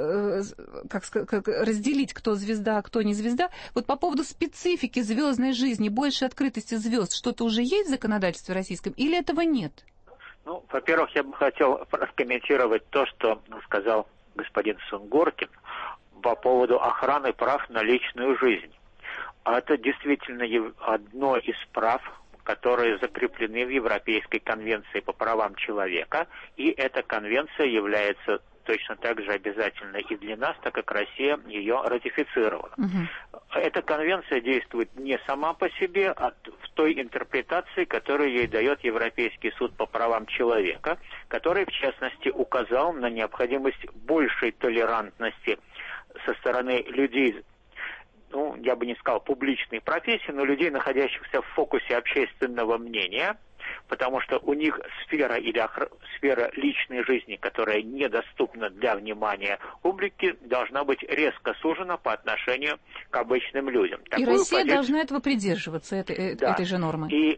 разделить, кто звезда, а кто не звезда. По поводу специфики звездной жизни, большей открытости звезд, что-то уже есть в законодательстве российском или этого нет? Во-первых, я бы хотел прокомментировать то, что сказал господин Сунгоркин по поводу охраны прав на личную жизнь. Это действительно одно из прав, которые закреплены в Европейской конвенции по правам человека, и эта конвенция является точно так же обязательной и для нас, так как Россия ее ратифицировала. Эта конвенция действует не сама по себе, а в той интерпретации, которую ей дает Европейский суд по правам человека, который, в частности, указал на необходимость большей толерантности со стороны людей, я бы не сказал публичной профессии, но людей, находящихся в фокусе общественного мнения, потому что у них сфера личной жизни, которая недоступна для внимания публики, должна быть резко сужена по отношению к обычным людям. И Россия должна этого придерживаться, этой же нормы. И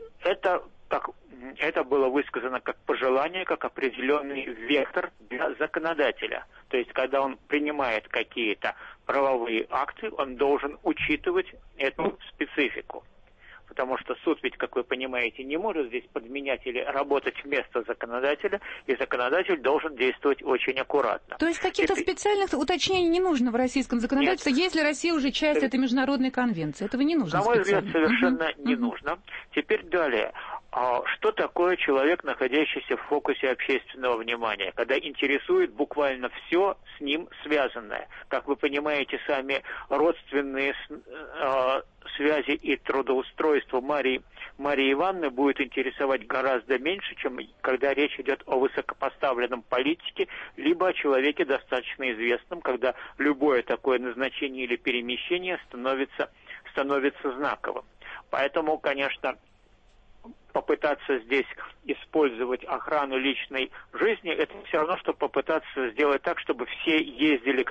это было высказано как пожелание, как определенный вектор для законодателя. То есть, когда он принимает какие-то правовые акты, он должен учитывать эту специфику. Потому что суд ведь, как вы понимаете, не может здесь подменять или работать вместо законодателя, и законодатель должен действовать очень аккуратно. То есть каких-то специальных уточнений не нужно в российском законодательстве, если Россия уже часть этой международной конвенции? Этого не нужно. На мой взгляд, совершенно не нужно. Теперь далее. Что такое человек, находящийся в фокусе общественного внимания, когда интересует буквально все с ним связанное? Как вы понимаете сами, родственные связи и трудоустройство Марии Ивановны будет интересовать гораздо меньше, чем когда речь идет о высокопоставленном политике, либо о человеке достаточно известном, когда любое такое назначение или перемещение становится знаковым. Поэтому, конечно, попытаться здесь использовать охрану личной жизни, это все равно, что попытаться сделать так, чтобы все ездили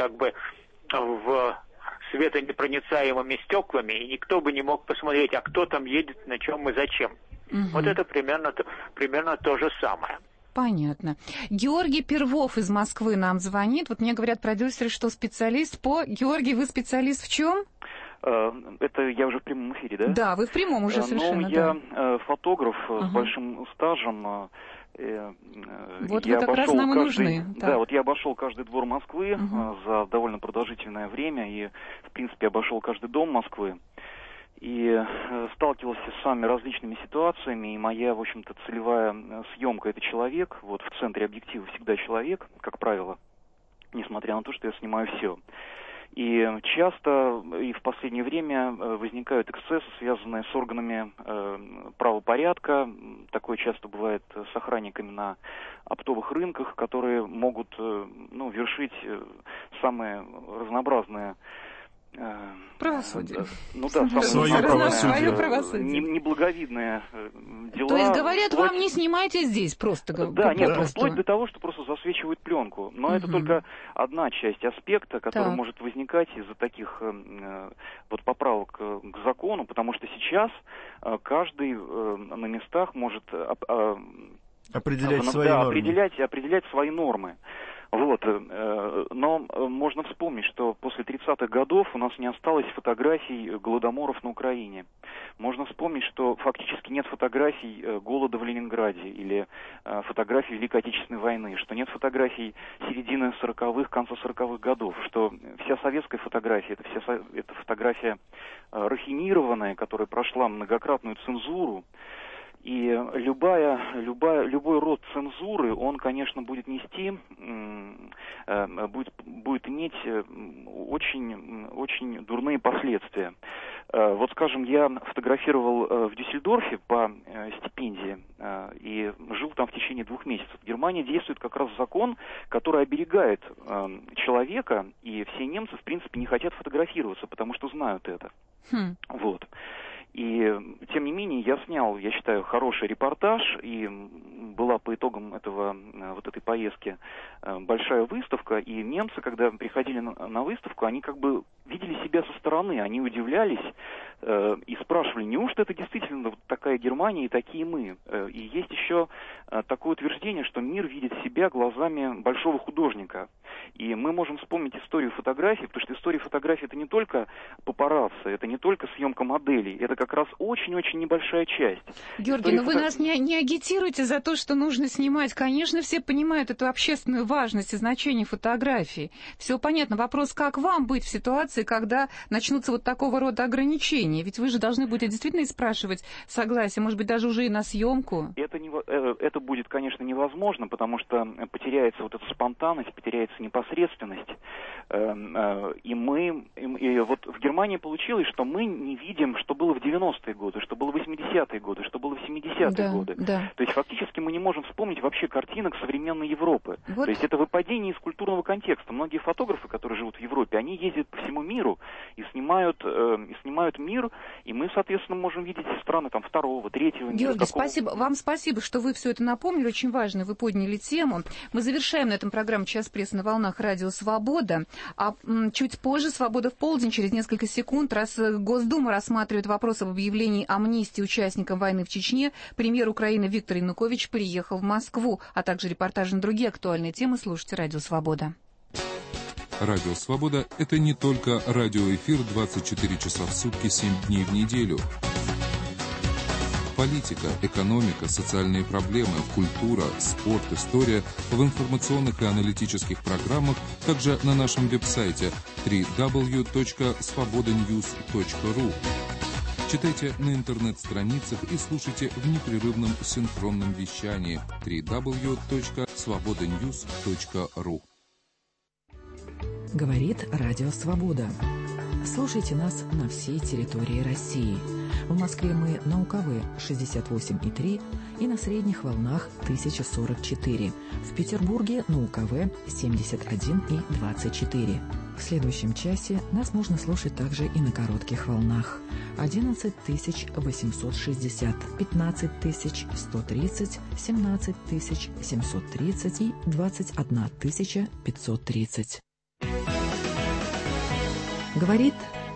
в светонепроницаемыми стеклами, и никто бы не мог посмотреть, а кто там едет, на чем и зачем. Вот это примерно то же самое. Понятно. Георгий Первов из Москвы нам звонит. Мне говорят продюсеры, что специалист по... Георгий, вы специалист в чем? Это я уже в прямом эфире, да? Да, вы в прямом уже совершенно. Я фотограф с большим стажем. Вот вы как раз нам и нужны. Да, я обошел каждый двор Москвы за довольно продолжительное время и, в принципе, обошел каждый дом Москвы. и сталкивался с самыми различными ситуациями, и моя, в общем-то, целевая съемка — это человек, вот в центре объектива всегда человек, как правило, несмотря на то, что я снимаю все. И часто, и в последнее время возникают эксцессы, связанные с органами правопорядка. Такое часто бывает с охранниками на оптовых рынках, которые могут вершить самые разнообразные правосудие. Ну да, свое правосудие. Неблаговидные дела. То есть говорят, вам не снимайте здесь, просто говорят. Да, нет, вплоть до того, что просто засвечивают пленку. Но это только одна часть аспекта, который может возникать из-за таких поправок к закону, потому что сейчас каждый на местах может определять свои нормы. Определять свои нормы. Вот. Но можно вспомнить, что после 30-х годов у нас не осталось фотографий голодоморов на Украине. Можно вспомнить, что фактически нет фотографий голода в Ленинграде или фотографий Великой Отечественной войны, что нет фотографий середины 40-х, конца 40-х годов, что вся советская фотография, это фотография рафинированная, которая прошла многократную цензуру. И любой род цензуры, он, конечно, будет нести, будет иметь очень дурные последствия. Вот, скажем, я фотографировал в Дюссельдорфе по стипендии и жил там в течение 2 месяцев. В Германии действует как раз закон, который оберегает человека, и все немцы, в принципе, не хотят фотографироваться, потому что знают это. Вот. И, тем не менее, я снял, я считаю, хороший репортаж, и была по итогам этой поездки большая выставка, и немцы, когда приходили на выставку, они как бы видели себя со стороны, они удивлялись и спрашивали, неужто это действительно вот такая Германия и такие мы? И есть еще такое утверждение, что мир видит себя глазами большого художника. И мы можем вспомнить историю фотографий, потому что история фотографий — это не только папарацци, это не только съемка моделей, это как раз очень-очень небольшая часть. Георгий, но вы нас не агитируете за то, что нужно снимать. Конечно, все понимают эту общественную важность и значение фотографий. Все понятно. Вопрос, как вам быть в ситуации, когда начнутся вот такого рода ограничения? Ведь вы же должны будете действительно спрашивать согласие, может быть, даже уже и на съемку. Это будет, конечно, невозможно, потому что потеряется вот эта спонтанность, потеряется непосредственность. И вот в Германии получилось, что мы не видим, что было в 90-е годы, что было в 80-е годы, что было в 70-е годы. Да. То есть фактически мы не можем вспомнить вообще картинок современной Европы. Вот. То есть это выпадение из культурного контекста. Многие фотографы, которые живут в Европе, они ездят по всему миру и снимают мир, и мы, соответственно, можем видеть страны там 2-го, 3-го мира. Георгий, вам спасибо, что вы все это напомнили. Очень важно, вы подняли тему. Мы завершаем на этом программу «Час прессы» на волнах радио «Свобода». А чуть позже «Свобода в полдень», через несколько секунд, раз Госдума рассматривает вопрос об объявлении амнистии участникам войны в Чечне, премьер Украины Виктор Янукович приехал в Москву, а также репортажи на другие актуальные темы. Слушайте радио «Свобода». Радио «Свобода» — это не только радиоэфир 24 часа в сутки, 7 дней в неделю. Политика, экономика, социальные проблемы, культура, спорт, история в информационных и аналитических программах, также на нашем веб-сайте www.svobodanews.ru. Читайте на интернет-страницах и слушайте в непрерывном синхронном вещании www.svobodanews.ru. Говорит Радио Свобода. Слушайте нас на всей территории России. В Москве мы на УКВ 68,3 и на средних волнах 1044. В Петербурге на УКВ 71,24. В следующем часе нас можно слушать также и на коротких волнах. 11860, 15130, 17730 и 21530. Говорит